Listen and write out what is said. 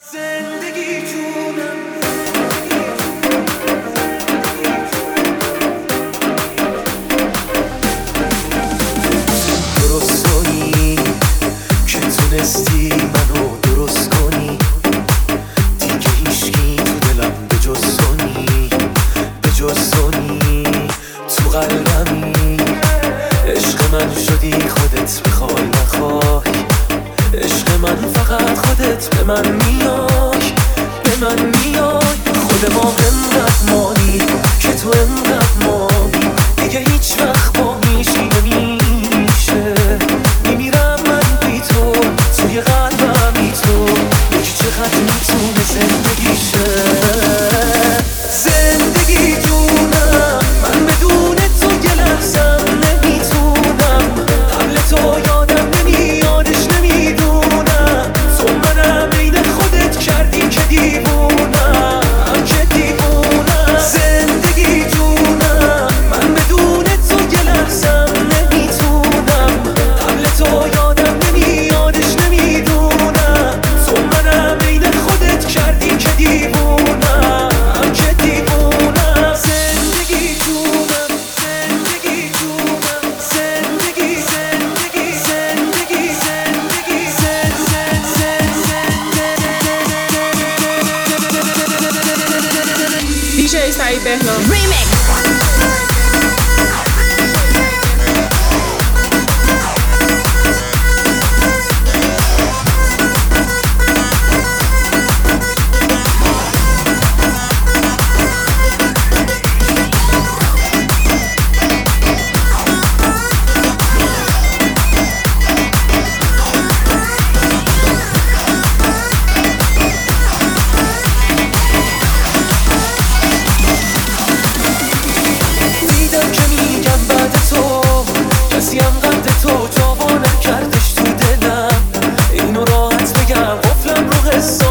زندگی جونم درست کنی که تونستی منو درست کنی، دیگه هیچکی تو دلم به جز کنی، به جز کنی. تو قلبمی عشق من شدی، خودت بخوای نخوای. عشق من فقط خودت به من میای، به من میای. خود ما انقدر مانی که تو انقدر مانی، دیگه هیچ وقت با میشی نمیشه. میمیرم من بی تو، توی قلبم بی تو. یکی چقدر میتونه زندگی شه. زندگی جونم من بدون تو یه لحظم نمیتونم. قبل تو یادم نمیادش نمیدونم. تو منم عین خودت کردی که دیوونم، که دیوونم. زندگی جونم من بدون تو یه لحظم نمیتونم. قبل تو یادم نمیادش نمیدونم. تو منم عین خودت کردی که دیوونم، که دیوونم. زندگی جونم، زندگی جونم، زندگی زندگی زندگی زندگی DJ سعید بهنام Remix. دیدم که میگم بعد تو کسی هم قد تو جا نکردش تو دلم. اینو راحت بگم قفلم رو قصه